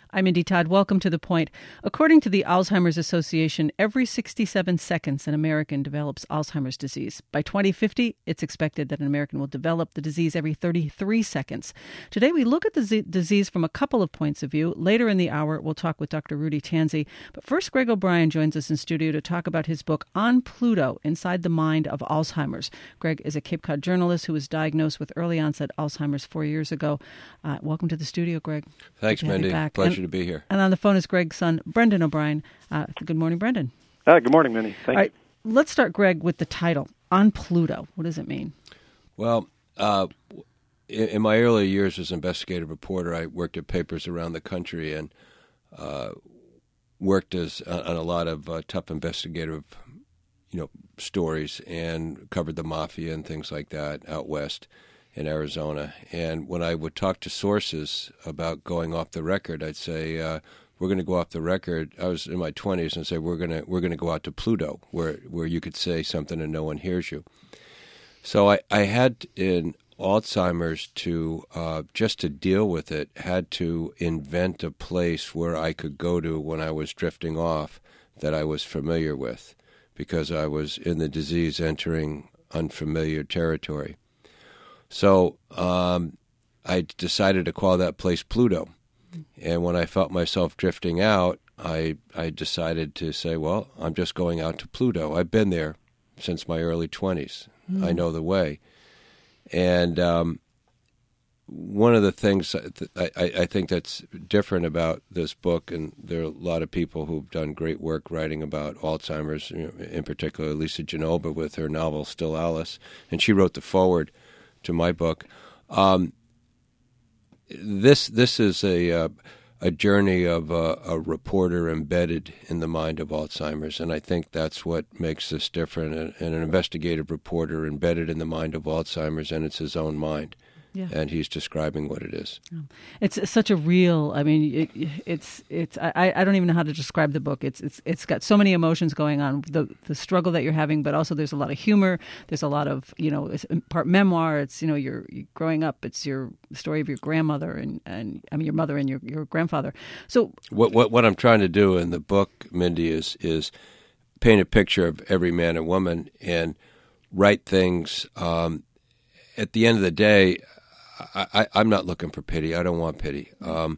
I'm Indy Todd. Welcome to The Point. According to the Alzheimer's Association, every 67 seconds an American develops Alzheimer's disease. By 2050, it's expected that an American will develop the disease every 33 seconds. Today, we look at the disease from a couple of points of view. Later in the hour, we'll talk with Dr. Rudy Tanzi. But first, Greg O'Brien joins us in studio to talk about his book, On Pluto, Inside the Mind of Alzheimer's. Greg is a Cape Cod journalist who was diagnosed with early onset Alzheimer's 4 years ago. Welcome to the studio, Greg. Thanks, Mindy. Pleasure to be here. And on the phone is Greg's son, Brendan O'Brien. Good morning, Brendan. Good morning, Mindy. Thank you. All right, let's start, Greg, with the title, On Pluto. What does it mean? Well, in my early years as an investigative reporter, I worked at papers around the country and worked on a lot of tough investigative, stories and covered the mafia and things like that out west in Arizona. And when I would talk to sources about going off the record, I'd say, we're going to go off the record. I was in my 20s and say, we're going to go out to Pluto, where you could say something and no one hears you. So I had in Alzheimer's to, just to deal with it, had to invent a place where I could go to when I was drifting off that I was familiar with, because I was in the disease entering unfamiliar territory. So I decided to call that place Pluto. And when I felt myself drifting out, I decided to say, well, I'm just going out to Pluto. I've been there since my early 20s. I know the way. And one of the things I think that's different about this book, and there are a lot of people who've done great work writing about Alzheimer's, in particular Lisa Genova with her novel Still Alice, and she wrote the foreword to my book. This is a journey of a reporter embedded in the mind of Alzheimer's, and I think that's what makes this different. And an investigative reporter embedded in the mind of Alzheimer's, and it's his own mind. Yeah. And he's describing what it is. It's such a real. I mean, it's. I don't even know how to describe the book. It's got so many emotions going on. The struggle that you're having, but also there's a lot of humor. There's a lot of it's part memoir. It's you're growing up. It's your story of your grandmother and I mean your mother and your grandfather. So what I'm trying to do in the book, Mindy, is paint a picture of every man and woman and write things. At the end of the day, I'm not looking for pity. I don't want pity.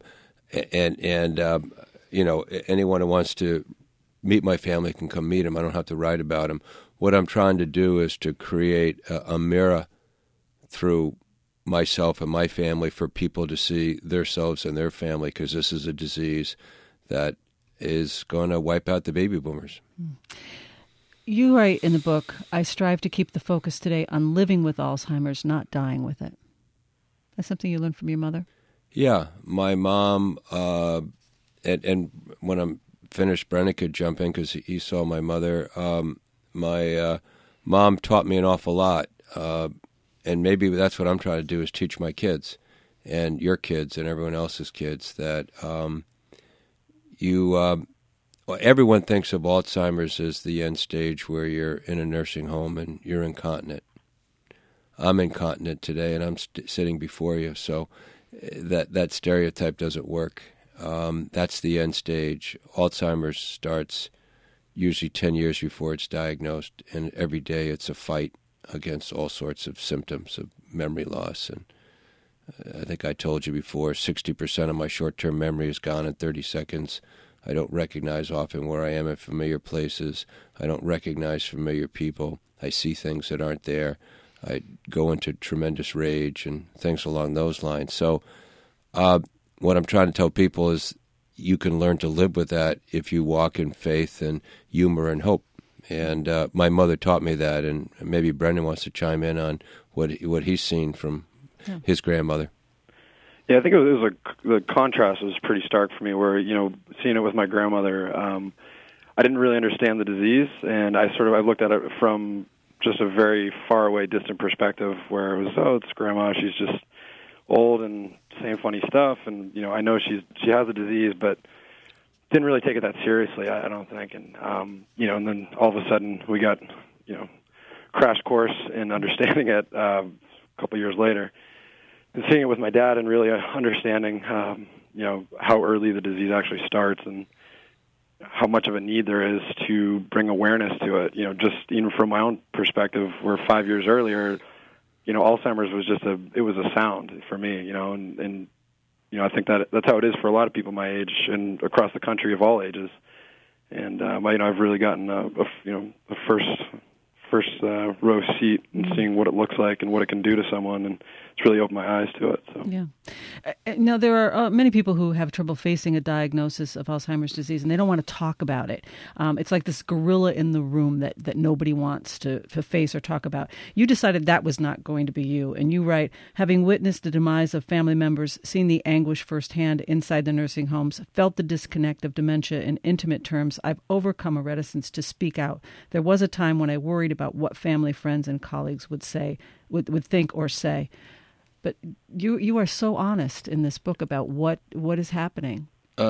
Anyone who wants to meet my family can come meet them. I don't have to write about them. What I'm trying to do is to create a mirror through myself and my family for people to see themselves and their family, because this is a disease that is going to wipe out the baby boomers. You write in the book, I strive to keep the focus today on living with Alzheimer's, not dying with it. That's something you learned from your mother? Yeah. My mom, and when I'm finished, Brennan could jump in because he saw my mother. My mom taught me an awful lot, and maybe that's what I'm trying to do is teach my kids and your kids and everyone else's kids that everyone thinks of Alzheimer's as the end stage where you're in a nursing home and you're incontinent. I'm incontinent today, and I'm sitting before you, so that stereotype doesn't work. That's the end stage. Alzheimer's starts usually 10 years before it's diagnosed, and every day it's a fight against all sorts of symptoms of memory loss. And I think I told you before, 60% of my short-term memory is gone in 30 seconds. I don't recognize often where I am in familiar places. I don't recognize familiar people. I see things that aren't there. I go into tremendous rage and things along those lines. So what I'm trying to tell people is you can learn to live with that if you walk in faith and humor and hope. And my mother taught me that, and maybe Brendan wants to chime in on what he's seen from his grandmother. Yeah, I think the contrast was pretty stark for me where, seeing it with my grandmother, I didn't really understand the disease, and I looked at it from just a very far away, distant perspective where it was, it's grandma, she's just old and saying funny stuff, and I know she has a disease, but didn't really take it that seriously, I don't think, and and then all of a sudden we got crash course in understanding it a couple years later, and seeing it with my dad and really understanding how early the disease actually starts and how much of a need there is to bring awareness to it. Just even from my own perspective, where 5 years earlier, Alzheimer's was it was a sound for me, and I think that's how it is for a lot of people my age and across the country of all ages. And I've really gotten a first row seat and seeing what it looks like and what it can do to someone, and it's really opened my eyes to it. So. Yeah. Now, there are many people who have trouble facing a diagnosis of Alzheimer's disease, and they don't want to talk about it. It's like this gorilla in the room that nobody wants to face or talk about. You decided that was not going to be you, and you write, having witnessed the demise of family members, seen the anguish firsthand inside the nursing homes, felt the disconnect of dementia in intimate terms, I've overcome a reticence to speak out. There was a time when I worried about what family, friends, and colleagues would say, would think or say. But you are so honest in this book about what is happening.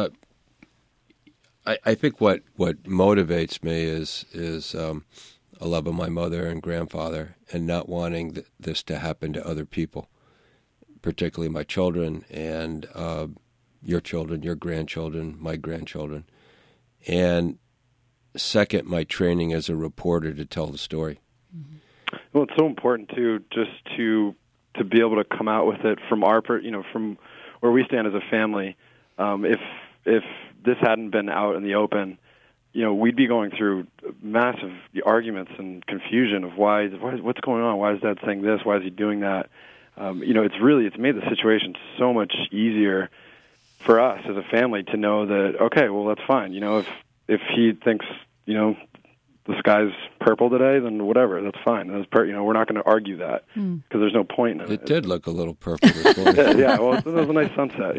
I think what motivates me is a love of my mother and grandfather, and not wanting this to happen to other people, particularly my children and your children, your grandchildren, my grandchildren. And second, my training as a reporter to tell the story. Mm-hmm. Well, it's so important too, just to be able to come out with it from from where we stand as a family. If this hadn't been out in the open, we'd be going through massive arguments and confusion of what's going on? Why is Dad saying this? Why is he doing that? It's made the situation so much easier for us as a family to know that, okay, well, that's fine. If he thinks, the sky's purple today, then whatever, that's fine. We're not going to argue that because there's no point in it. It did look a little purple this morning. Yeah, well, it was a nice sunset,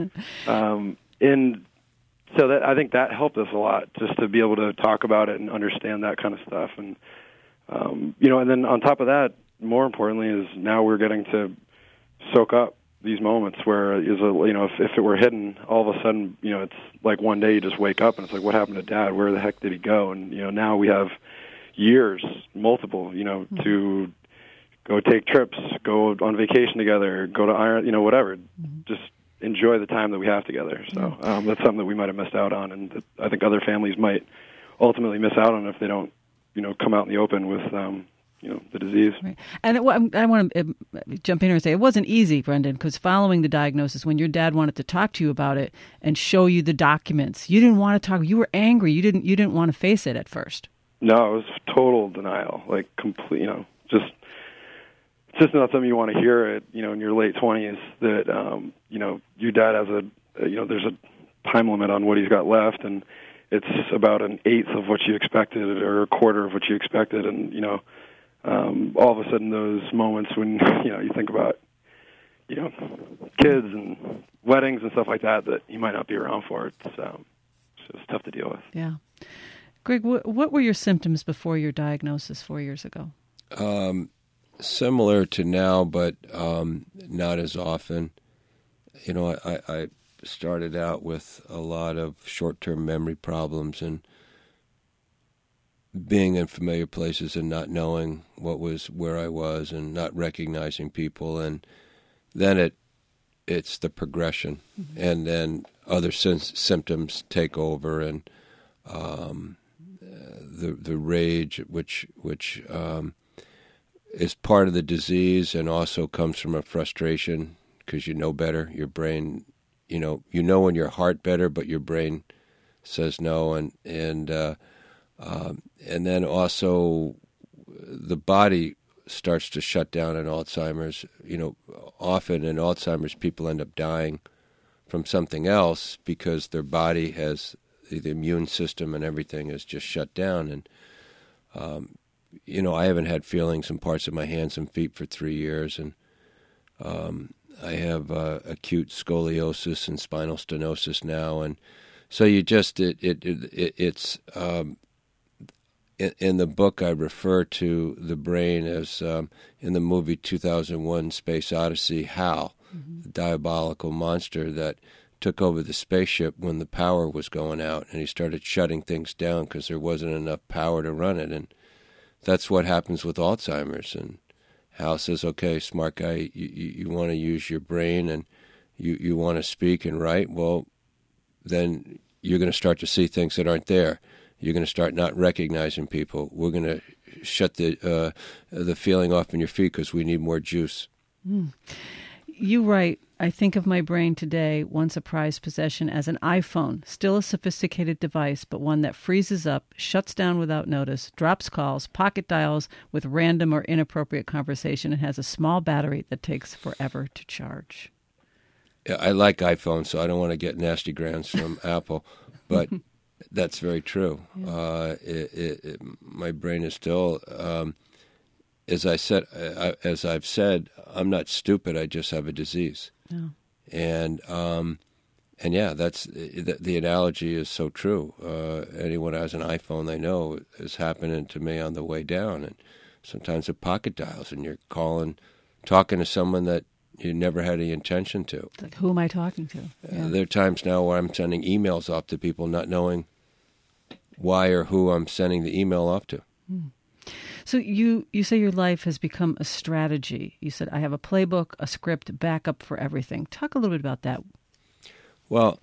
and so I think that helped us a lot, just to be able to talk about it and understand that kind of stuff. And, and then on top of that, more importantly, is now we're getting to soak up these moments where if it were hidden, all of a sudden, it's like one day you just wake up and it's like, what happened to Dad? Where the heck did he go? And, now we have years, multiple, to go take trips, go on vacation together, go to Ireland, whatever. Just enjoy the time that we have together. So that's something that we might have missed out on, and that I think other families might ultimately miss out on if they don't, come out in the open with the disease. Right. And I want to jump in here and say it wasn't easy, Brendan, because following the diagnosis, when your dad wanted to talk to you about it and show you the documents, you didn't want to talk. You were angry. You didn't want to face it at first. No, it was total denial, like complete. It's just not something you want to hear in your late 20s. That your dad has there's a time limit on what he's got left, and it's about an eighth of what you expected or a quarter of what you expected, and all of a sudden those moments when you think about kids and weddings and stuff like that you might not be around for, it's just tough to deal with. Yeah. Greg, what were your symptoms before your diagnosis 4 years ago? Similar to now, but not as often. I started out with a lot of short-term memory problems and being in familiar places and not knowing where I was and not recognizing people, and then it's the progression, mm-hmm. and then other symptoms take over, and the rage, which is part of the disease, and also comes from a frustration because you know better. Your brain, you know in your heart better, but your brain says no, and then also the body starts to shut down in Alzheimer's. Often in Alzheimer's, people end up dying from something else because their body has the immune system and everything is just shut down. And I haven't had feelings in parts of my hands and feet for 3 years, and I have acute scoliosis and spinal stenosis now, and so it's. In the book, I refer to the brain as, in the movie 2001 Space Odyssey, Hal, mm-hmm. the diabolical monster that took over the spaceship when the power was going out, and he started shutting things down because there wasn't enough power to run it. And that's what happens with Alzheimer's. And Hal says, okay, smart guy, you want to use your brain, and you want to speak and write, well, then you're going to start to see things that aren't there. You're going to start not recognizing people. We're going to shut the feeling off in your feet because we need more juice. Mm. You write, I think of my brain today, once a prized possession, as an iPhone, still a sophisticated device, but one that freezes up, shuts down without notice, drops calls, pocket dials with random or inappropriate conversation, and has a small battery that takes forever to charge. Yeah, I like iPhone, so I don't want to get nasty grants from Apple, but that's very true. Yeah. My brain is still... As I've said, I'm not stupid. I just have a disease, and yeah, that's the analogy is so true. Anyone who has an iPhone, they know it's happening to me on the way down, and sometimes it pocket dials, and you're talking to someone that you never had any intention to. It's like, who am I talking to? Yeah. There are times now where I'm sending emails off to people, not knowing why or who I'm sending the email off to. Mm. So you say your life has become a strategy. You said, I have a playbook, a script, backup for everything. Talk a little bit about that. Well,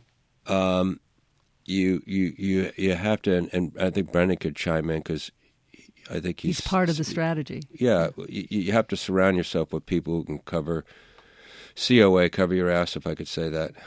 you have to, and I think Brendan could chime in because I think he's part of the strategy. Yeah, you have to surround yourself with people who can cover COA, cover your ass, if I could say that.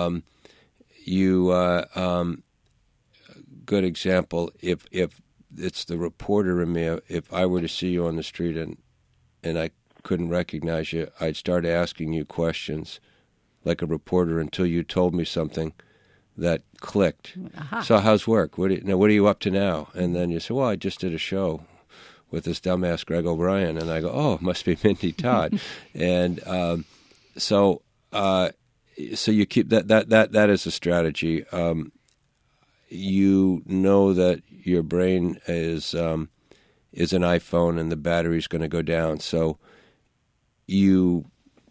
Good example, if it's the reporter in me. If I were to see you on the street and I couldn't recognize you, I'd start asking you questions like a reporter until you told me something that clicked. Aha. So how's work? What are you up to now? And then you say, well, I just did a show with this dumbass Greg O'Brien. And I go, oh, it must be Mindy Todd. And so you keep that is a strategy. You know that your brain is an iPhone and the battery's going to go down. So you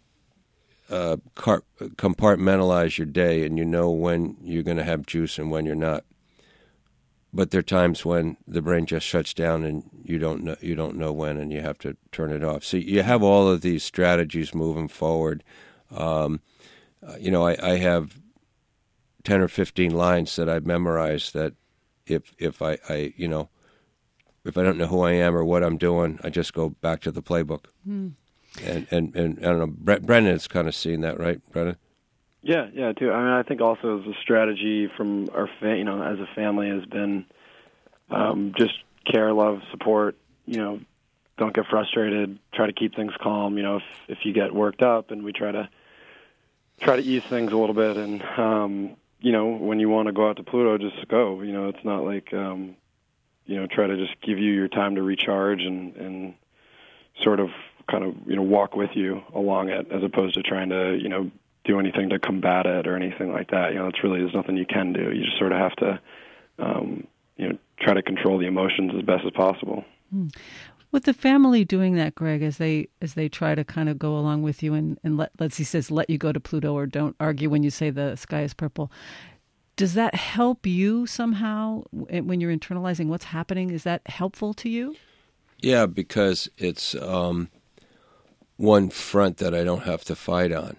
compartmentalize your day, and you know when you're going to have juice and when you're not. But there are times when the brain just shuts down and you don't know when, and you have to turn it off. So you have all of these strategies moving forward. I have 10 or 15 lines that I've memorized that if I don't know who I am or what I'm doing, I just go back to the playbook. Mm. And I don't know, Brendan's kind of seen that, right, Brendan? Yeah, too. I mean, I think also as a strategy from our as a family has been just care, love, support. Don't get frustrated. Try to keep things calm. If you get worked up, and we try to ease things a little bit. And when you want to go out to Pluto, just go. It's not like try to just give you your time to recharge and sort of kind of walk with you along it, as opposed to trying to do anything to combat it or anything like that. There's nothing you can do. You just sort of have to try to control the emotions as best as possible. Mm. With the family doing that, Greg, as they try to kind of go along with you and let you go to Pluto, or don't argue when you say the sky is purple, does that help you somehow when you're internalizing what's happening? Is that helpful to you? Yeah, because it's one front that I don't have to fight on.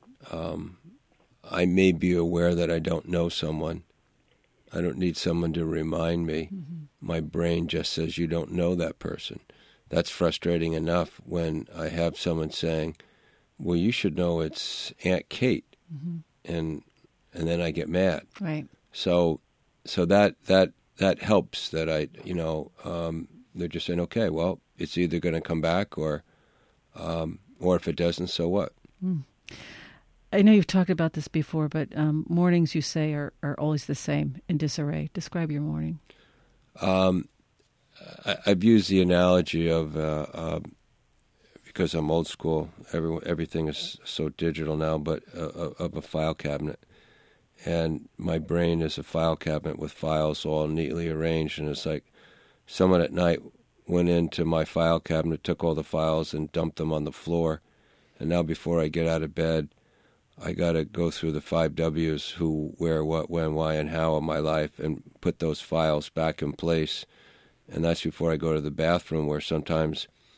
I may be aware that I don't know someone. I don't need someone to remind me. Mm-hmm. My brain just says, you don't know that person. That's frustrating enough when I have someone saying, well, you should know it's Aunt Kate. Mm-hmm. And then I get mad. Right. So that helps that they're just saying, okay, well, it's either going to come back or if it doesn't, so what? Mm. I know you've talked about this before, but mornings, you say, are always the same, in disarray. Describe your morning. I've used the analogy of, because I'm old school, everything is so digital now, but of a file cabinet. And my brain is a file cabinet with files all neatly arranged, and it's like someone at night went into my file cabinet, took all the files and dumped them on the floor. And now before I get out of bed, I got to go through the 5 W's: who, where, what, when, why, and how of my life, and put those files back in place. And that's before I go to the bathroom, where sometimes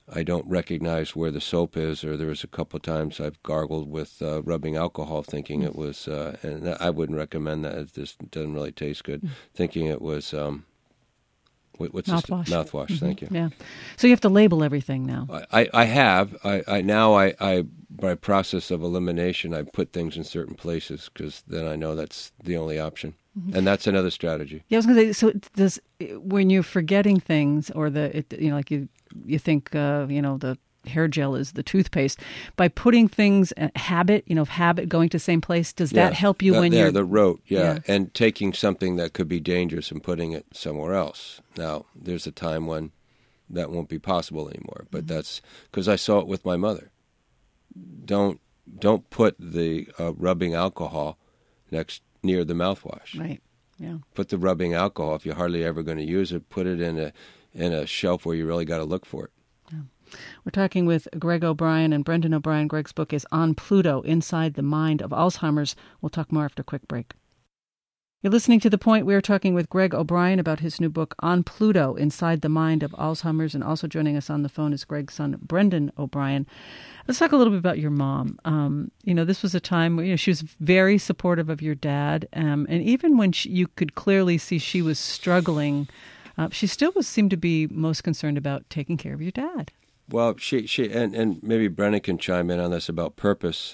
I don't recognize where the soap is, or there was a couple of times I've gargled with rubbing alcohol, thinking it was, and I wouldn't recommend that. It just doesn't really taste good. Thinking it was, what's mouthwash. Mouthwash. Thank you. Yeah. So you have to label everything now. I have. I by process of elimination, I put things in certain places because then I know that's the only option. And that's another strategy. Yeah, I was going to say. So does when you're forgetting things, or like you think the hair gel is the toothpaste, by putting things habit going to the same place, does that help you when you're the rote? Yeah, and taking something that could be dangerous and putting it somewhere else. Now, there's a time when that won't be possible anymore, but that's because I saw it with my mother. Don't put the rubbing alcohol near the mouthwash. Right. Yeah. Put the rubbing alcohol, if you're hardly ever going to use it, put it in a shelf where you really got to look for it. Yeah. We're talking with Greg O'Brien and Brendan O'Brien. Greg's book is On Pluto, Inside the Mind of Alzheimer's. We'll talk more after a quick break. You're listening to The Point. We're talking with Greg O'Brien about his new book, On Pluto, Inside the Mind of Alzheimer's. And also joining us on the phone is Greg's son, Brendan O'Brien. Let's talk a little bit about your mom. This was a time where she was very supportive of your dad. And even when you could clearly see she was struggling, she still seemed to be most concerned about taking care of your dad. Well, she and maybe Brendan can chime in on this about purpose.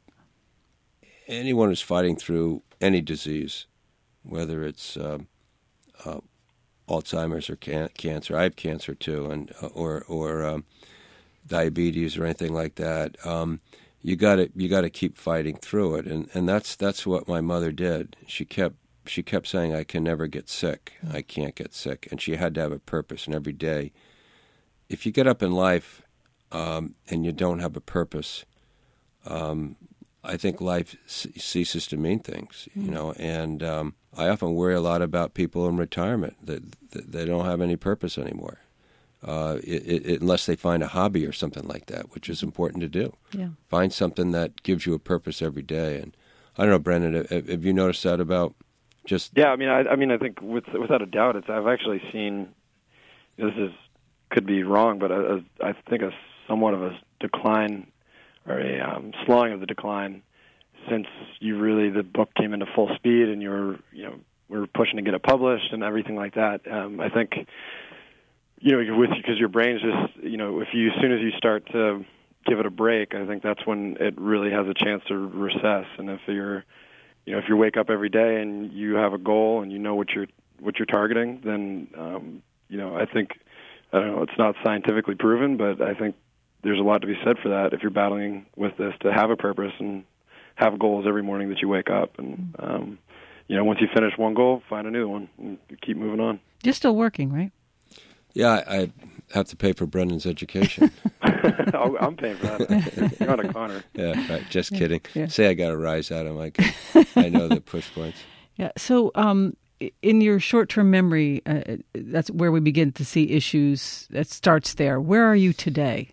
Anyone who's fighting through any disease, whether it's Alzheimer's or cancer, I have cancer too, and or diabetes or anything like that. You got to keep fighting through it, and that's what my mother did. She kept saying, "I can never get sick. I can't get sick," and she had to have a purpose. And every day, if you get up in life and you don't have a purpose, I think life ceases to mean things, and I often worry a lot about people in retirement that they don't have any purpose anymore, unless they find a hobby or something like that, which is important to do. Yeah. Find something that gives you a purpose every day. And I don't know, Brendan, have you noticed that about just... Yeah, I think without a doubt, I've actually seen, could be wrong, but I think somewhat of a decline or a slowing of the decline since the book came into full speed and we're pushing to get it published and everything like that. I think, because your brain's just, as soon as you start to give it a break, I think that's when it really has a chance to recess. And if you wake up every day and you have a goal and you know what you're targeting, then, I think, I don't know, it's not scientifically proven, but I think there's a lot to be said for that if you're battling with this, to have a purpose and have goals every morning that you wake up. And, once you finish one goal, find a new one and keep moving on. You're still working, right? Yeah, I have to pay for Brendan's education. I'm paying for that. You're on a corner. Yeah, right. Just kidding. Yeah. Say I got a rise out of him. I know the push points. Yeah. So, in your short-term memory, that's where we begin to see issues. That starts there. Where are you today?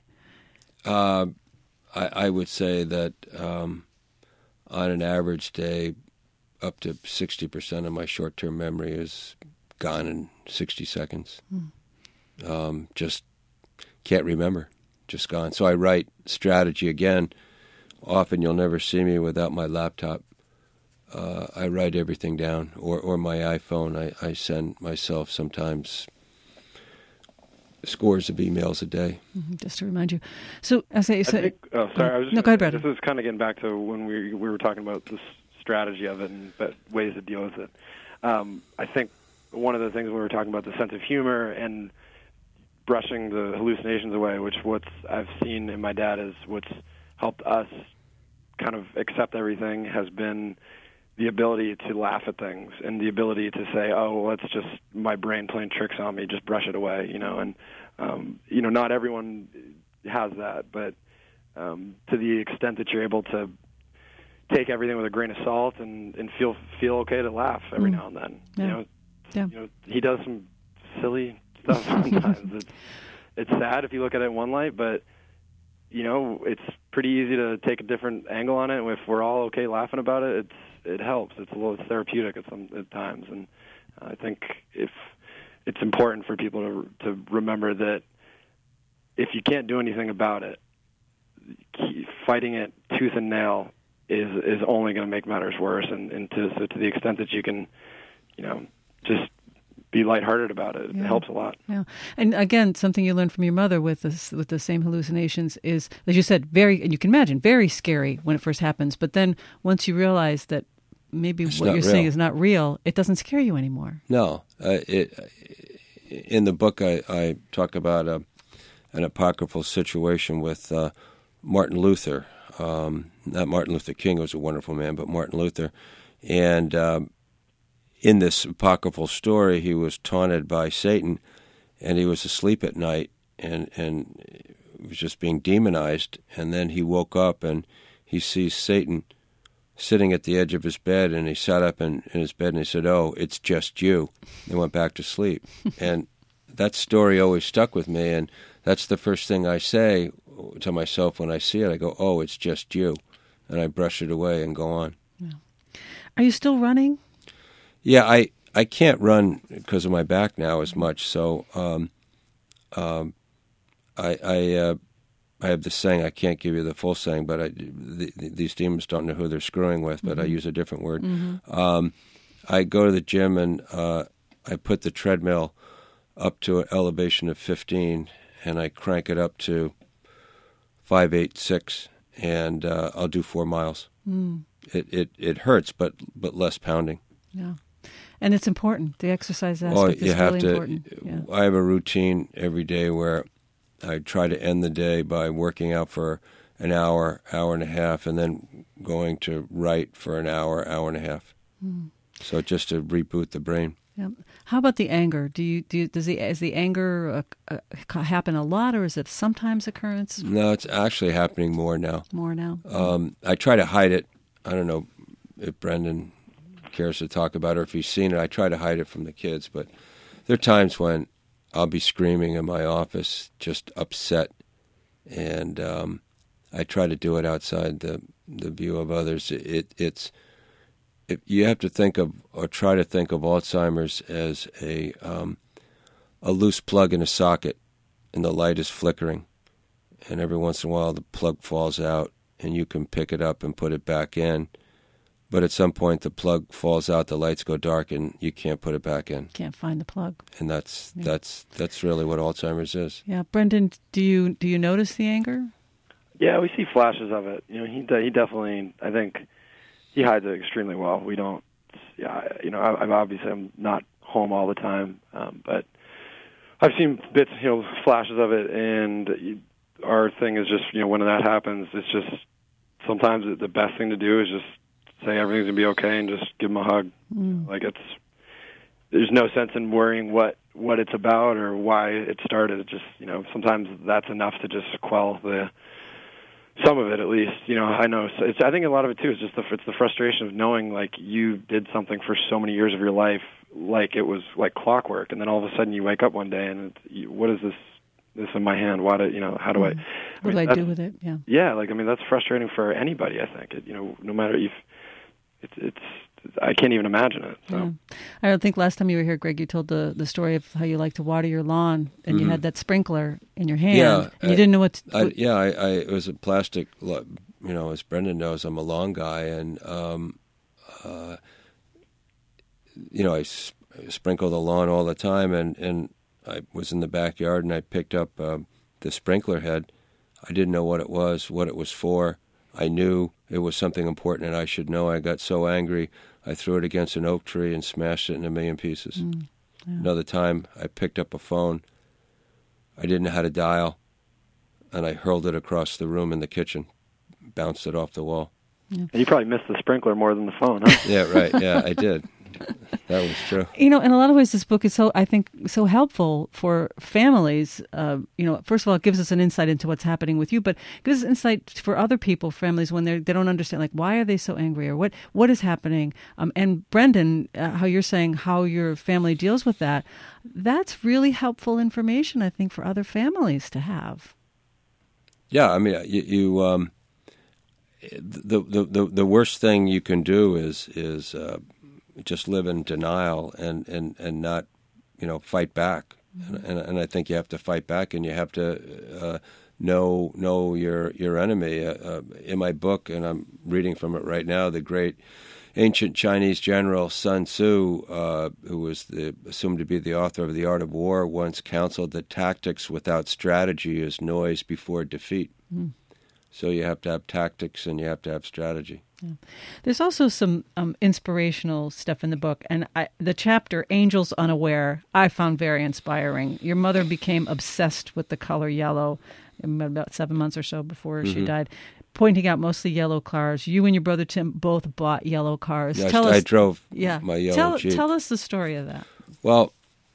I would say that on an average day, up to 60% of my short-term memory is gone in 60 seconds. Just can't remember. Just gone. So I write strategy again. Often you'll never see me without my laptop. I write everything down, or my iPhone. I send myself sometimes scores of emails a day. Just to remind you. So, go ahead, Brad. This is kind of getting back to when we were talking about the strategy of it and ways to deal with it. I think one of the things when we were talking about the sense of humor and brushing the hallucinations away, which I've seen in my dad is what's helped us kind of accept everything, has been the ability to laugh at things and the ability to say, oh, well, it's just my brain playing tricks on me, just brush it away, and, not everyone has that, but to the extent that you're able to take everything with a grain of salt and feel okay to laugh every now and then. Yeah. He does some silly stuff sometimes. It's sad if you look at it in one light, but it's pretty easy to take a different angle on it. If we're all okay laughing about it, it helps. It's a little therapeutic at times, and I think if it's important for people to remember that if you can't do anything about it, fighting it tooth and nail is only going to make matters worse. And to the extent that you can, just be lighthearted about it, it helps a lot. Yeah, and again, something you learned from your mother with the same hallucinations is, as you said, and you can imagine, very scary when it first happens. But then once you realize that maybe what you're saying is not real, it doesn't scare you anymore. No, in the book I talk about an apocryphal situation with Martin Luther. Not Martin Luther King, who was a wonderful man, but Martin Luther. And in this apocryphal story, he was taunted by Satan, and he was asleep at night, and was just being demonized. And then he woke up, and he sees Satan sitting at the edge of his bed, and he sat up in his bed, and he said, "Oh, it's just you," and went back to sleep. And that story always stuck with me, and that's the first thing I say to myself when I see it. I go, "Oh, it's just you," and I brush it away and go on. Yeah. Are you still running? Yeah, I can't run because of my back now as much. So I have this saying. I can't give you the full saying, but these demons don't know who they're screwing with. But I use a different word. Mm-hmm. I go to the gym and I put the treadmill up to an elevation of 15, and I crank it up to 5, 8, 6, and I'll do 4 miles. Mm. It hurts, but less pounding. Yeah. And it's important. The exercise aspect is really important. Yeah. I have a routine every day where I try to end the day by working out for an hour, hour and a half, and then going to write for an hour, hour and a half. Mm. So just to reboot the brain. Yeah. How about the anger? Does the anger happen a lot, or is it sometimes occurrence? No, it's actually happening more now. More now. I try to hide it. I don't know if Brendan cares to talk about it or if he's seen it. I try to hide it from the kids, but there are times when I'll be screaming in my office, just upset, and I try to do it outside the view of others. You have to think of, or try to think of, Alzheimer's as a loose plug in a socket, and the light is flickering, and every once in a while the plug falls out, and you can pick it up and put it back in. But at some point the plug falls out, the lights go dark, and you can't put it back in. Can't find the plug. And that's really what Alzheimer's is. Yeah, Brendan, do you notice the anger? Yeah, we see flashes of it. He definitely, I think, he hides it extremely well. We don't. Yeah, I'm not home all the time, but I've seen bits, flashes of it, and our thing is just, when that happens, it's just sometimes the best thing to do is just say everything's gonna be okay and just give them a hug. Mm. There's no sense in worrying what it's about or why it started. It just, sometimes that's enough to just quell some of it, at least. I know. I think a lot of it too is just it's the frustration of knowing you did something for so many years of your life, like it was like clockwork, and then all of a sudden you wake up one day and what is this in my hand? How do I? What do I do with it? Yeah. Yeah, that's frustrating for anybody. I think no matter if it's I can't even imagine it. So. Yeah. I don't think last time you were here, Greg, you told the story of how you like to water your lawn, and you had that sprinkler in your hand, and you didn't know what. It was a plastic. As Brendan knows, I'm a lawn guy, and I sprinkle the lawn all the time, and I was in the backyard, and I picked up the sprinkler head. I didn't know what it was for. I knew it was something important, and I should know. I got so angry, I threw it against an oak tree and smashed it in a million pieces. Yeah. Another time, I picked up a phone. I didn't know how to dial, and I hurled it across the room in the kitchen, bounced it off the wall. Yeah. And you probably missed the sprinkler more than the phone, huh? Yeah, right. Yeah, I did. That was true. In a lot of ways, this book is so helpful for families. First of all, it gives us an insight into what's happening with you, but it gives us insight for other people, families, when they don't understand, why are they so angry, or what is happening. And Brendan, how you're saying how your family deals with that, that's really helpful information, I think, for other families to have. Yeah, I mean, the worst thing you can do is just live in denial and not, fight back. and I think you have to fight back, and you have to know your enemy. In my book, and I'm reading from it right now, the great ancient Chinese general Sun Tzu, who was assumed to be the author of The Art of War, once counseled that tactics without strategy is noise before defeat. Mm. So you have to have tactics and you have to have strategy. Yeah. There's also some inspirational stuff in the book, and the chapter Angels Unaware I found very inspiring. Your mother became obsessed with the color yellow about 7 months or so before she died, pointing out mostly yellow cars. You and your brother Tim both bought yellow cars. Yes, I drove my yellow Jeep. Tell us the story of that. Well,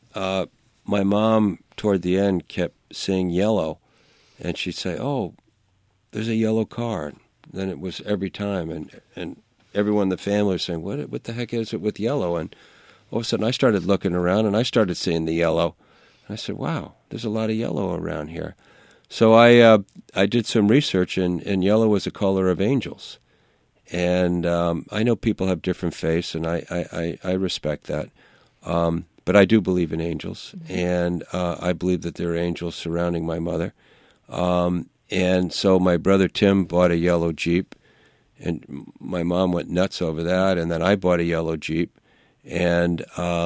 my mom, toward the end, kept seeing yellow, and she'd say, "Oh, there's a yellow car." And then it was every time, and everyone in the family was saying, what the heck is it with yellow? And all of a sudden I started looking around, and I started seeing the yellow. And I said, wow, there's a lot of yellow around here. So I did some research, and yellow is a color of angels. And I know people have different faiths, and I respect that. But I do believe in angels, and I believe that there are angels surrounding my mother. And so my brother Tim bought a yellow Jeep, and my mom went nuts over that. And then I bought a yellow Jeep, and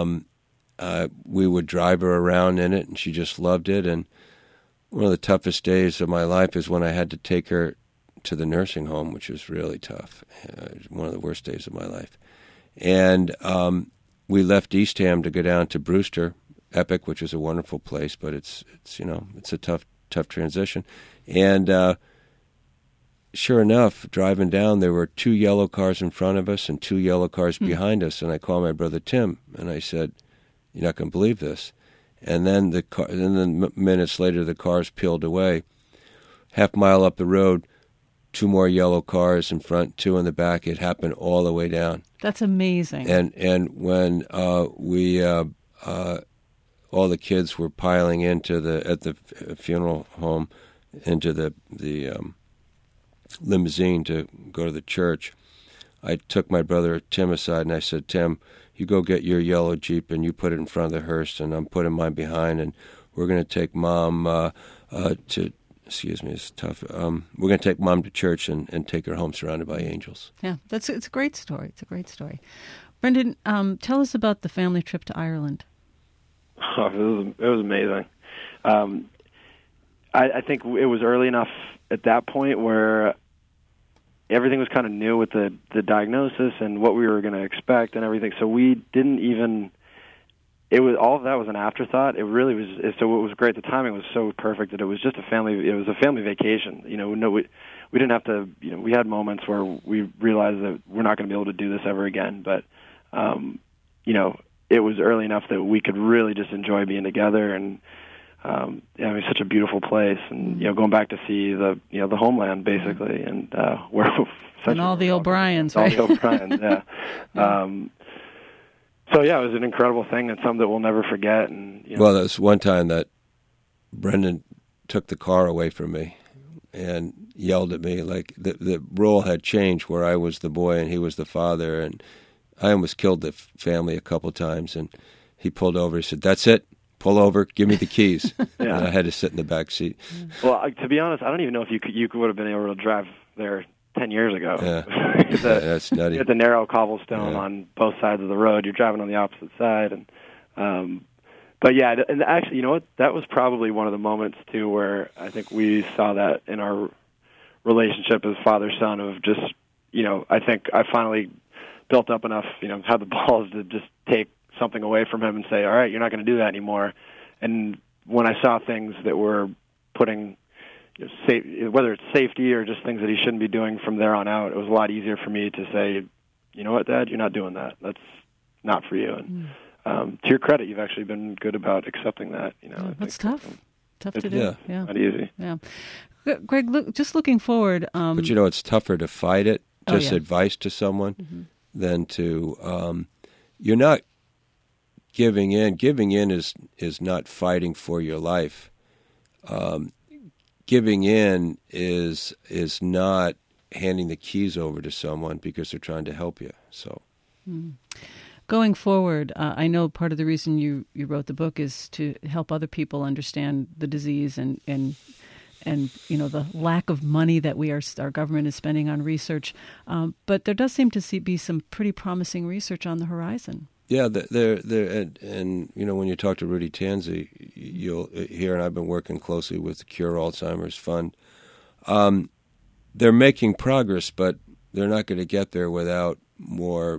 we would drive her around in it, and she just loved it. And one of the toughest days of my life is when I had to take her to the nursing home, which was really tough. One of the worst days of my life. And we left Eastham to go down to Brewster, Epic, which is a wonderful place, but it's a tough transition. And sure enough, driving down, there were 2 yellow cars in front of us and 2 yellow cars behind us. And I called my brother Tim, and I said, "You're not going to believe this." And then minutes later, the cars peeled away. Half mile up the road, 2 more yellow cars in front, 2 in the back. It happened all the way down. That's amazing. And when all the kids were piling into at the funeral home, into the limousine to go to the church, I took my brother Tim aside and I said, "Tim, you go get your yellow Jeep and you put it in front of the hearse, and I'm putting mine behind, and we're going to take Mom it's tough. We're going to take Mom to church and take her home surrounded by angels." Yeah, it's a great story. It's a great story. Brendan, tell us about the family trip to Ireland. Oh, it was amazing. I think it was early enough at that point where everything was kind of new with the diagnosis and what we were going to expect and everything. So we didn't even. It was all of that was an afterthought. It really was. So it was great. The timing was so perfect that it was just a family. It was a family vacation. We didn't have to. We had moments where we realized that we're not going to be able to do this ever again. But it was early enough that we could really just enjoy being together. And it's such a beautiful place. And going back to see the homeland basically, and where and all the O'Briens, right? All the O'Briens, yeah. So yeah, it was an incredible thing and something that we'll never forget. And well, there was one time that Brendan took the car away from me and yelled at me like the role had changed, where I was the boy and he was the father, and I almost killed the family a couple times. And he pulled over. He said, "That's it. Pull over. Give me the keys." Yeah. And I had to sit in the back seat. Well, to be honest, I don't even know if you would have been able to drive there 10 years ago. Yeah. That's nutty. You get the narrow cobblestone on both sides of the road. You're driving on the opposite side. And but yeah, and actually, you know what? That was probably one of the moments, too, where I think we saw that in our relationship as father-son of just, I think I finally built up enough, had the balls to just take something away from him and say, all right, you're not going to do that anymore. And when I saw things that were putting, whether it's safety or just things that he shouldn't be doing from there on out, it was a lot easier for me to say, you know what, Dad, you're not doing that. That's not for you. And to your credit, you've actually been good about accepting that. That's tough. Tough to do. Yeah. Not easy. Yeah. Greg, just looking forward. But it's tougher to fight it, just advice to someone, than to, you're not giving in. Giving in is not fighting for your life. Giving in is not handing the keys over to someone because they're trying to help you. So, Going forward, I know part of the reason you wrote the book is to help other people understand the disease and the lack of money that our government is spending on research. But there does seem to be some pretty promising research on the horizon. Yeah, and when you talk to Rudy Tanzi, you'll hear, and I've been working closely with the Cure Alzheimer's Fund. They're making progress, but they're not going to get there without more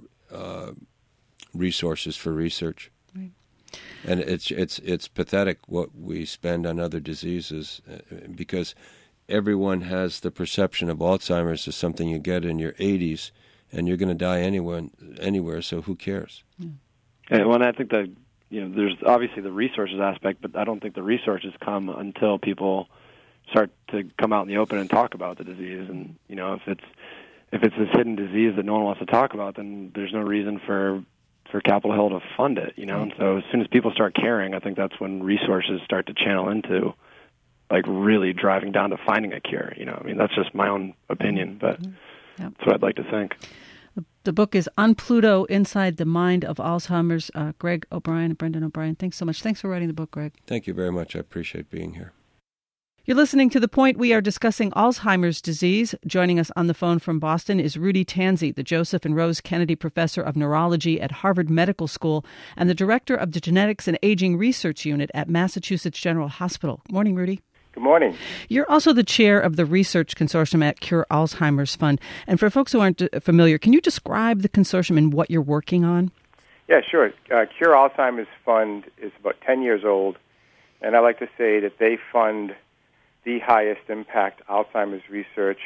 resources for research. Right. And it's pathetic what we spend on other diseases because everyone has the perception of Alzheimer's as something you get in your 80s, and you're going to die anywhere. So who cares? Yeah. And I think that there's obviously the resources aspect, but I don't think the resources come until people start to come out in the open and talk about the disease. And if it's this hidden disease that no one wants to talk about, then there's no reason for Capitol Hill to fund it, And so as soon as people start caring, I think that's when resources start to channel into, like, really driving down to finding a cure. That's just my own opinion, but that's what I'd like to think. The book is On Pluto, Inside the Mind of Alzheimer's. Greg O'Brien and Brendan O'Brien, thanks so much. Thanks for writing the book, Greg. Thank you very much. I appreciate being here. You're listening to The Point. We are discussing Alzheimer's disease. Joining us on the phone from Boston is Rudy Tanzi, the Joseph and Rose Kennedy Professor of Neurology at Harvard Medical School and the Director of the Genetics and Aging Research Unit at Massachusetts General Hospital. Morning, Rudy. Good morning. You're also the chair of the research consortium at Cure Alzheimer's Fund. And for folks who aren't familiar, can you describe the consortium and what you're working on? Yeah, sure. Cure Alzheimer's Fund is about 10 years old, and I like to say that they fund the highest impact Alzheimer's research,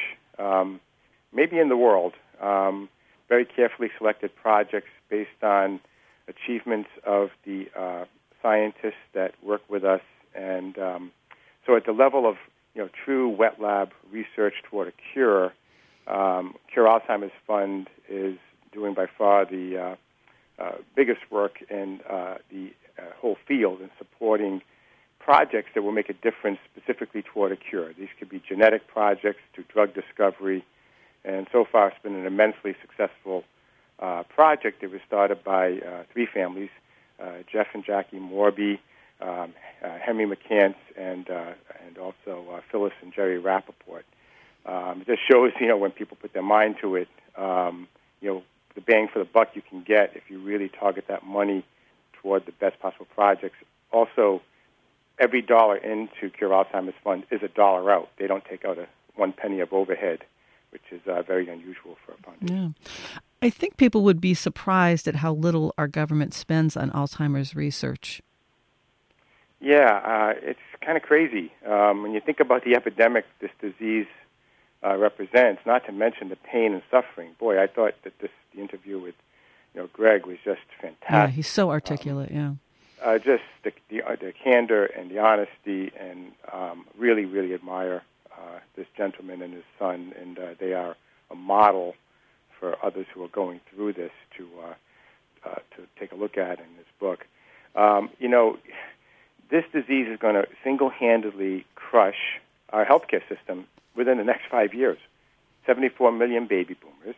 maybe in the world. Very carefully selected projects based on achievements of the scientists that work with us, and so at the level of true wet lab research toward a cure, Cure Alzheimer's Fund is doing by far the biggest work in the whole field in supporting projects that will make a difference specifically toward a cure. These could be genetic projects to drug discovery, and so far it's been an immensely successful project. It was started by three families, Jeff and Jackie Morby, Henry McCants, and also Phyllis and Jerry Rappaport. It just shows, when people put their mind to it, the bang for the buck you can get if you really target that money toward the best possible projects. Also, every dollar into Cure Alzheimer's Fund is a dollar out. They don't take out one penny of overhead, which is very unusual for a foundation. Yeah. I think people would be surprised at how little our government spends on Alzheimer's research. Yeah, it's kind of crazy. When you think about the epidemic this disease represents, not to mention the pain and suffering. Boy, I thought that the interview with Greg was just fantastic. Yeah, he's so articulate, Just the candor and the honesty, and really, really admire this gentleman and his son, and they are a model for others who are going through this to take a look at in this book. This disease is going to single-handedly crush our healthcare system within the next 5 years. 74 million baby boomers.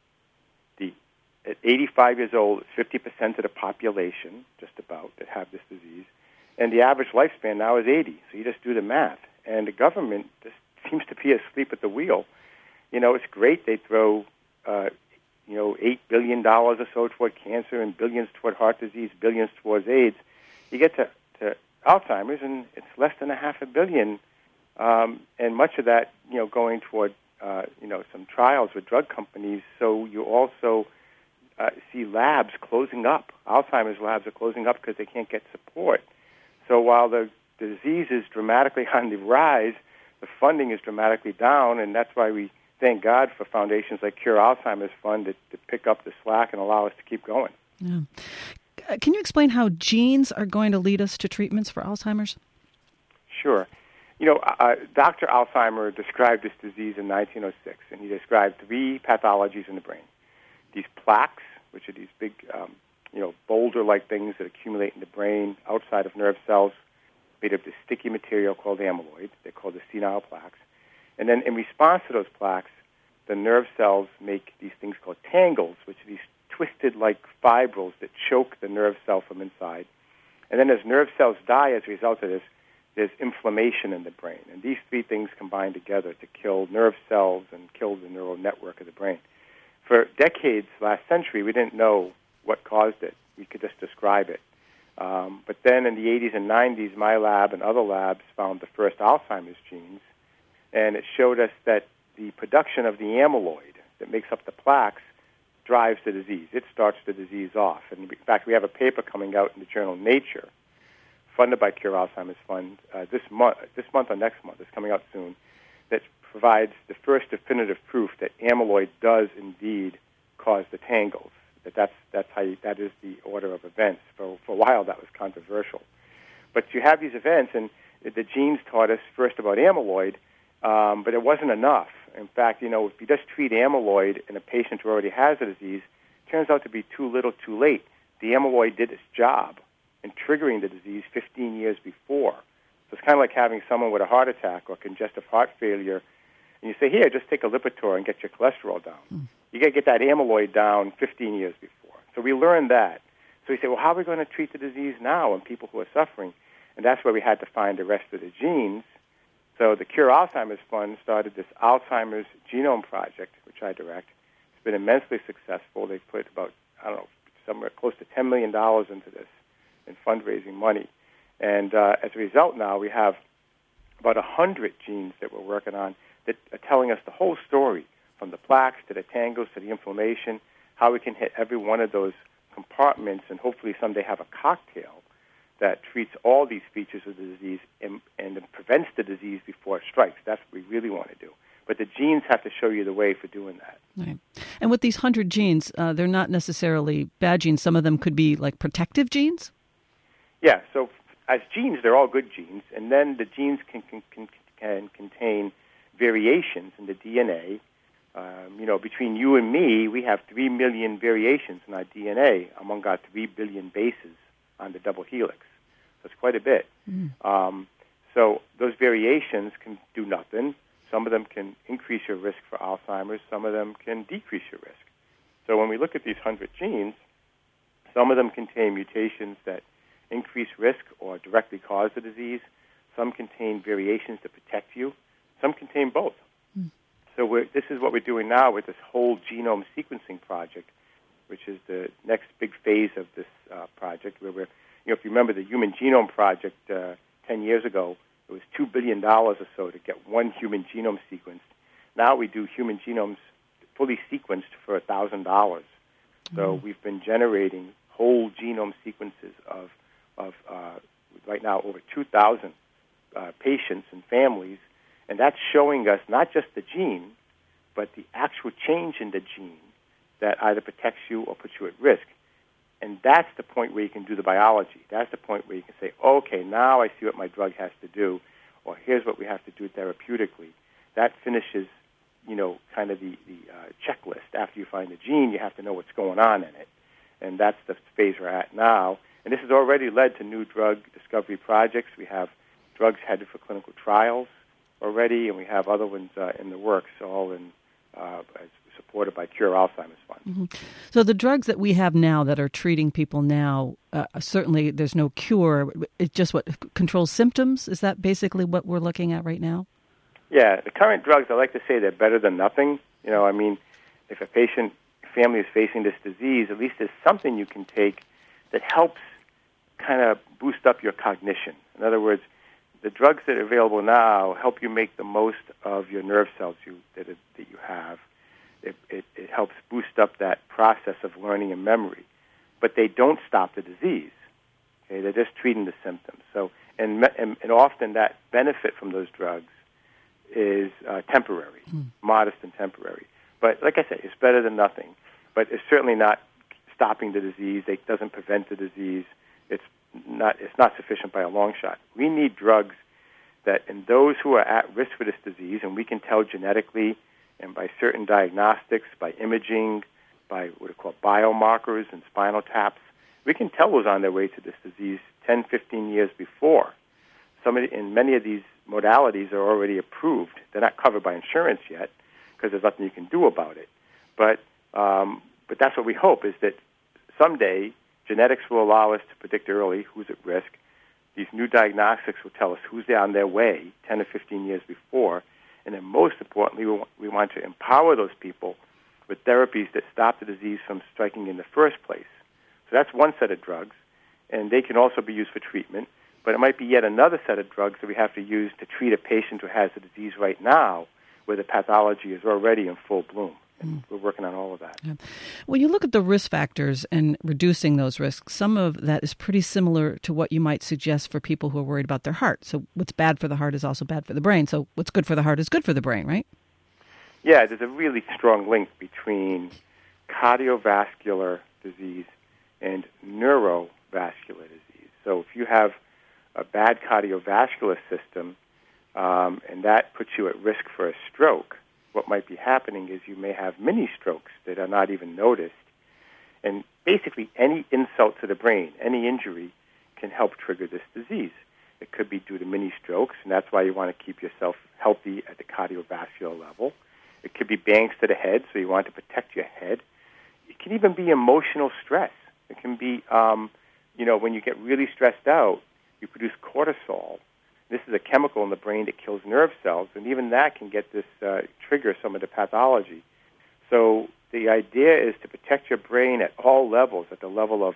At 85 years old, 50% of the population, just about, that have this disease. And the average lifespan now is 80. So you just do the math. And the government just seems to be asleep at the wheel. It's great they throw, $8 billion or so toward cancer and billions toward heart disease, billions towards AIDS. You get to Alzheimer's, and it's less than $500 million, and much of that, going toward, some trials with drug companies. So you also see labs closing up. Alzheimer's labs are closing up because they can't get support. So while the disease is dramatically on the rise, the funding is dramatically down, and that's why we thank God for foundations like Cure Alzheimer's Fund to pick up the slack and allow us to keep going. Yeah. Can you explain how genes are going to lead us to treatments for Alzheimer's? Sure. Dr. Alzheimer described this disease in 1906, and he described three pathologies in the brain. These plaques, which are these big, boulder-like things that accumulate in the brain outside of nerve cells, made of this sticky material called amyloid. They're called the senile plaques. And then in response to those plaques, the nerve cells make these things called tangles, which are these twisted like fibrils that choke the nerve cell from inside. And then as nerve cells die as a result of this, there's inflammation in the brain. And these three things combine together to kill nerve cells and kill the neural network of the brain. For decades, last century, we didn't know what caused it. We could just describe it. But then in the 80s and 90s, my lab and other labs found the first Alzheimer's genes, and it showed us that the production of the amyloid that makes up the plaques drives the disease. It starts the disease off. And in fact, we have a paper coming out in the journal Nature, funded by Cure Alzheimer's Fund this month or next month. It's coming out soon. That provides the first definitive proof that amyloid does indeed cause the tangles. That is the order of events. For a while, that was controversial. But you have these events, and the genes taught us first about amyloid, but it wasn't enough. In fact, if you just treat amyloid in a patient who already has the disease, it turns out to be too little, too late. The amyloid did its job in triggering the disease 15 years before. So it's kind of like having someone with a heart attack or congestive heart failure, and you say, here, just take a Lipitor and get your cholesterol down. You got to get that amyloid down 15 years before. So we learned that. So we say, well, how are we going to treat the disease now in people who are suffering? And that's where we had to find the rest of the genes. So the Cure Alzheimer's Fund started this Alzheimer's Genome Project, which I direct. It's been immensely successful. They've put about, somewhere close to $10 million into this in fundraising money. And as a result now, we have about 100 genes that we're working on that are telling us the whole story, from the plaques to the tangles to the inflammation, how we can hit every one of those compartments and hopefully someday have a cocktail that treats all these features of the disease and prevents the disease before it strikes. That's what we really want to do. But the genes have to show you the way for doing that. Right. And with these 100 genes, they're not necessarily bad genes. Some of them could be like protective genes? Yeah, so as genes, they're all good genes. And then the genes can contain variations in the DNA. Between you and me, we have 3 million variations in our DNA among our 3 billion bases on the double helix. So it's quite a bit. So those variations can do nothing. Some of them can increase your risk for Alzheimer's. Some of them can decrease your risk. So when we look at these 100 genes, some of them contain mutations that increase risk or directly cause the disease. Some contain variations that protect you. Some contain both. So this is what we're doing now with this whole genome sequencing project, which is the next big phase of this project. Where we're, if you remember the Human Genome Project 10 years ago, it was $2 billion or so to get one human genome sequenced. Now we do human genomes fully sequenced for $1,000. So we've been generating whole genome sequences of right now over 2,000 patients and families. And that's showing us not just the gene, but the actual change in the gene that either protects you or puts you at risk. And that's the point where you can do the biology. That's the point where you can say, okay, now I see what my drug has to do, or here's what we have to do therapeutically. That finishes, kind of the checklist. After you find the gene, you have to know what's going on in it. And that's the phase we're at now. And this has already led to new drug discovery projects. We have drugs headed for clinical trials already, and we have other ones in the works, all supported by Cure Alzheimer's Fund. So the drugs that we have now that are treating people now, certainly there's no cure. It's just what controls symptoms? Is that basically what we're looking at right now? Yeah, the current drugs, I like to say they're better than nothing. If a family is facing this disease, at least there's something you can take that helps kind of boost up your cognition. In other words, the drugs that are available now help you make the most of your nerve cells that you have. It helps boost up that process of learning and memory. But they don't stop the disease. Okay? They're just treating the symptoms. So, and often that benefit from those drugs is temporary, modest and temporary. But like I say, it's better than nothing. But it's certainly not stopping the disease. It doesn't prevent the disease. It's not sufficient by a long shot. We need drugs that in those who are at risk for this disease, and we can tell genetically and by certain diagnostics, by imaging, by what are called biomarkers and spinal taps, we can tell who's on their way to this disease 10, 15 years before. And many of these modalities are already approved. They're not covered by insurance yet because there's nothing you can do about it. But But that's what we hope, is that someday genetics will allow us to predict early who's at risk. These new diagnostics will tell us who's on their way 10 or 15 years before. And then most importantly, we want to empower those people with therapies that stop the disease from striking in the first place. So that's one set of drugs, and they can also be used for treatment. But it might be yet another set of drugs that we have to use to treat a patient who has the disease right now, where the pathology is already in full bloom. And we're working on all of that. Yeah. When you look at the risk factors and reducing those risks, some of that is pretty similar to what you might suggest for people who are worried about their heart. So what's bad for the heart is also bad for the brain. So what's good for the heart is good for the brain, right? Yeah, there's a really strong link between cardiovascular disease and neurovascular disease. So if you have a bad cardiovascular system, and that puts you at risk for a stroke, what might be happening is you may have mini strokes that are not even noticed. And basically any insult to the brain, any injury, can help trigger this disease. It could be due to mini strokes, and that's why you want to keep yourself healthy at the cardiovascular level. It could be bangs to the head, so you want to protect your head. It can even be emotional stress. It can be, when you get really stressed out, you produce cortisol. This is a chemical in the brain that kills nerve cells, and even that can get this trigger some of the pathology. So the idea is to protect your brain at all levels, at the level of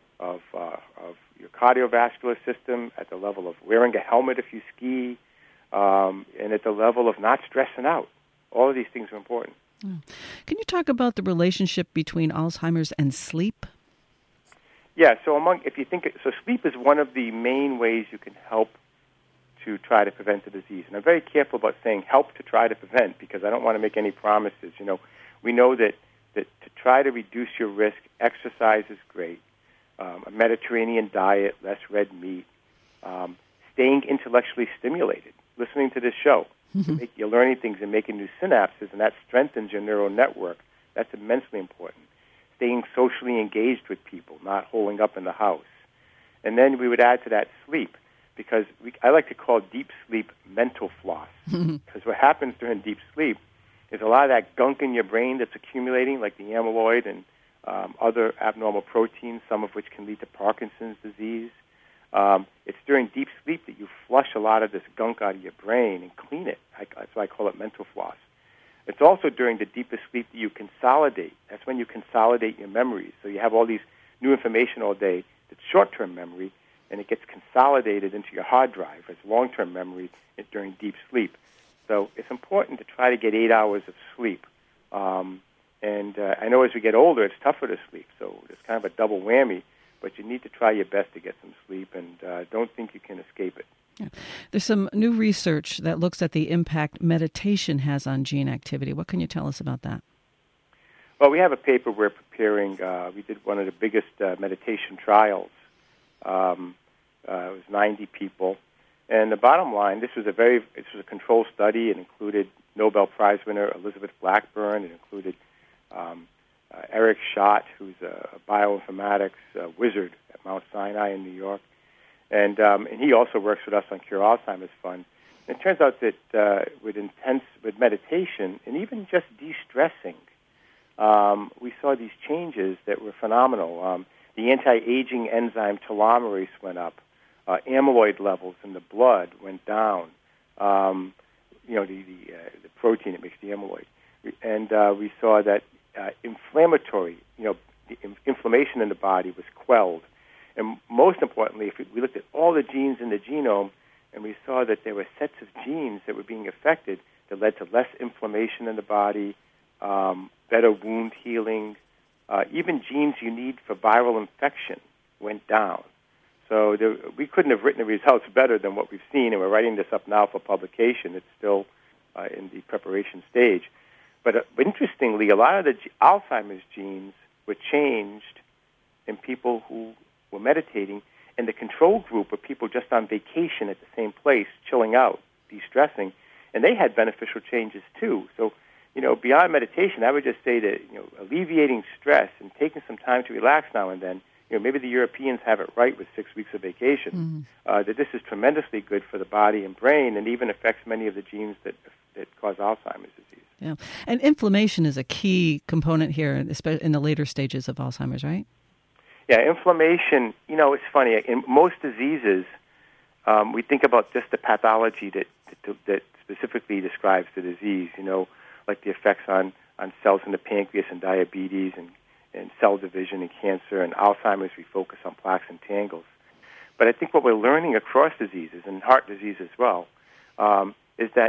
your cardiovascular system, at the level of wearing a helmet if you ski, and at the level of not stressing out. All of these things are important. Can you talk about the relationship between Alzheimer's and sleep? Yeah, so sleep is one of the main ways you can help to try to prevent the disease. And I'm very careful about saying help to try to prevent, because I don't want to make any promises. We know that to try to reduce your risk, exercise is great. A Mediterranean diet, less red meat, staying intellectually stimulated, listening to this show. You're learning things and making new synapses, and that strengthens your neural network. That's immensely important. Staying socially engaged with people, not holding up in the house. And then we would add to that sleep, because I like to call deep sleep mental floss. Because what happens during deep sleep is a lot of that gunk in your brain that's accumulating, like the amyloid and other abnormal proteins, some of which can lead to Parkinson's disease. It's during deep sleep that you flush a lot of this gunk out of your brain and clean it. That's why I call it mental floss. It's also during the deepest sleep that you consolidate. That's when you consolidate your memories. So you have all these new information all day that's short-term memory, and it gets consolidated into your hard drive as long-term memory during deep sleep. So it's important to try to get 8 hours of sleep. And I know as we get older, it's tougher to sleep, so it's kind of a double whammy, but you need to try your best to get some sleep, and don't think you can escape it. Yeah. There's some new research that looks at the impact meditation has on gene activity. What can you tell us about that? Well, we have a paper we're preparing. We did one of the biggest meditation trials. It was 90 people. And the bottom line, this was a controlled study. It included Nobel Prize winner Elizabeth Blackburn. It included Eric Schott, who's a bioinformatics wizard at Mount Sinai in New York. And he also works with us on Cure Alzheimer's Fund. And it turns out that with meditation and even just de-stressing, we saw these changes that were phenomenal. The anti-aging enzyme telomerase went up. Amyloid levels in the blood went down. The protein that makes the amyloid. And we saw that inflammation in the body was quelled. And most importantly, we looked at all the genes in the genome, and we saw that there were sets of genes that were being affected that led to less inflammation in the body, better wound healing. Even genes you need for viral infection went down. So we couldn't have written the results better than what we've seen, and we're writing this up now for publication. It's still in the preparation stage. But interestingly, a lot of the Alzheimer's genes were changed in people who were meditating, and the control group were people just on vacation at the same place, chilling out, de-stressing, and they had beneficial changes too. So, beyond meditation, I would just say that, alleviating stress and taking some time to relax now and then, maybe the Europeans have it right with 6 weeks of vacation, that this is tremendously good for the body and brain and even affects many of the genes that cause Alzheimer's disease. Yeah. And inflammation is a key component here, especially in the later stages of Alzheimer's, right? Yeah, inflammation, it's funny. In most diseases, we think about just the pathology that specifically describes the disease, like the effects on cells in the pancreas and diabetes and cell division and cancer, and Alzheimer's, we focus on plaques and tangles. But I think what we're learning across diseases, and heart disease as well, is that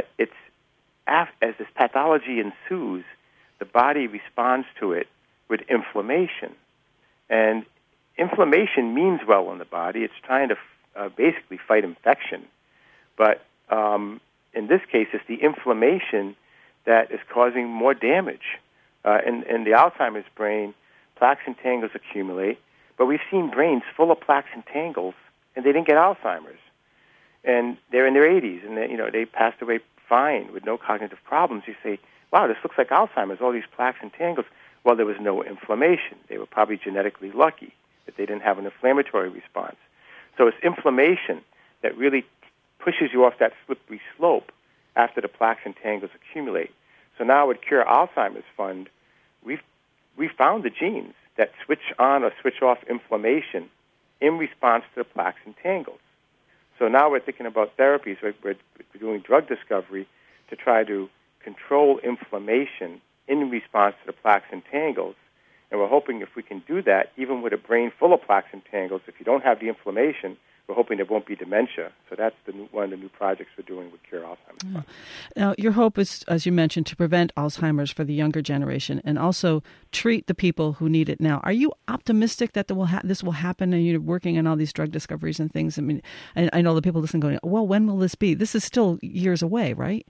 as this pathology ensues, the body responds to it with inflammation. And inflammation means well in the body. It's trying to basically fight infection. But in this case, it's the inflammation that is causing more damage. In the Alzheimer's brain, plaques and tangles accumulate, but we've seen brains full of plaques and tangles, and they didn't get Alzheimer's. And they're in their 80s, and they passed away fine with no cognitive problems. You say, wow, this looks like Alzheimer's, all these plaques and tangles. Well, there was no inflammation. They were probably genetically lucky that they didn't have an inflammatory response. So it's inflammation that really pushes you off that slippery slope after the plaques and tangles accumulate. So now with Cure Alzheimer's Fund, we've found the genes that switch on or switch off inflammation in response to the plaques and tangles. So now we're thinking about therapies. We're doing drug discovery to try to control inflammation in response to the plaques and tangles. And we're hoping if we can do that, even with a brain full of plaques and tangles, if you don't have the inflammation, we're hoping there won't be dementia. So that's one of the new projects we're doing with Cure Alzheimer's Fund. Now, your hope is, as you mentioned, to prevent Alzheimer's for the younger generation and also treat the people who need it now. Are you optimistic that this will happen, and you're working on all these drug discoveries and things? I mean, I know the people listening going, well, when will this be? This is still years away, right?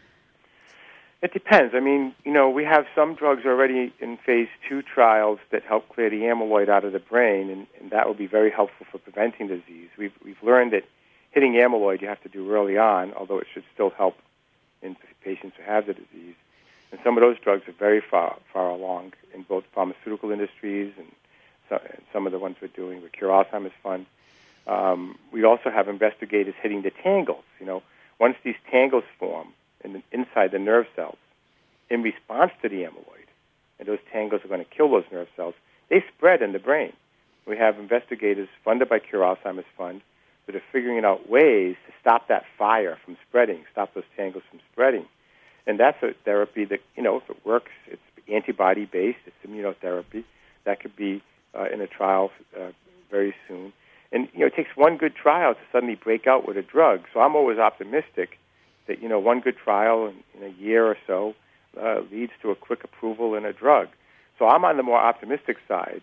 It depends. I mean, we have some drugs already in phase 2 trials that help clear the amyloid out of the brain, and that will be very helpful for preventing disease. We've learned that hitting amyloid you have to do early on, although it should still help in patients who have the disease. And some of those drugs are very far along in both pharmaceutical industries and some of the ones we're doing with Cure Alzheimer's Fund. We also have investigators hitting the tangles. Once these tangles form inside the nerve cells in response to the amyloid, and those tangles are going to kill those nerve cells, they spread in the brain. We have investigators funded by Cure Alzheimer's Fund that are figuring out ways to stop that fire from spreading, stop those tangles from spreading. And that's a therapy that, if it works, it's antibody-based, it's immunotherapy. That could be in a trial very soon. And, it takes one good trial to suddenly break out with a drug. So I'm always optimistic that, one good trial in a year or so leads to a quick approval in a drug. So I'm on the more optimistic side.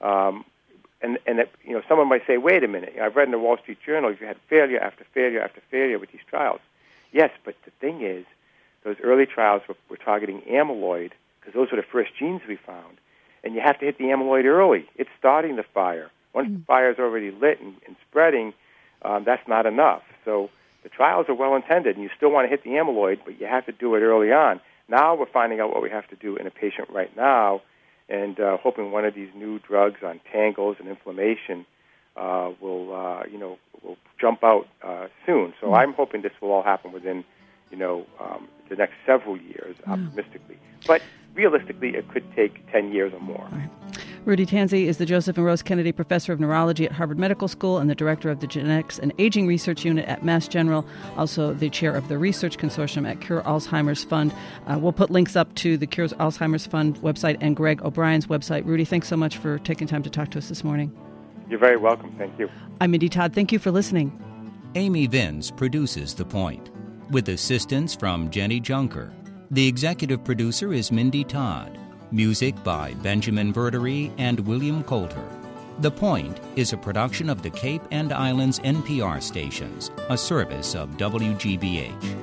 And someone might say, wait a minute, I've read in the Wall Street Journal you've had failure after failure after failure with these trials. Yes, but the thing is, those early trials were targeting amyloid because those were the first genes we found. And you have to hit the amyloid early. It's starting the fire. Once the fire is already lit and spreading, that's not enough. So the trials are well-intended, and you still want to hit the amyloid, but you have to do it early on. Now we're finding out what we have to do in a patient right now, and hoping one of these new drugs on tangles and inflammation will jump out soon. So I'm hoping this will all happen within, the next several years, optimistically. But realistically, it could take 10 years or more. Right. Rudy Tanzi is the Joseph and Rose Kennedy Professor of Neurology at Harvard Medical School and the Director of the Genetics and Aging Research Unit at Mass General, also the Chair of the Research Consortium at Cure Alzheimer's Fund. We'll put links up to the Cure Alzheimer's Fund website and Greg O'Brien's website. Rudy, thanks so much for taking time to talk to us this morning. You're very welcome. Thank you. I'm Mindy Todd. Thank you for listening. Amy Vince produces The Point, with assistance from Jenny Junker. The executive producer is Mindy Todd. Music by Benjamin Verdery and William Coulter. The Point is a production of the Cape and Islands NPR stations, a service of WGBH.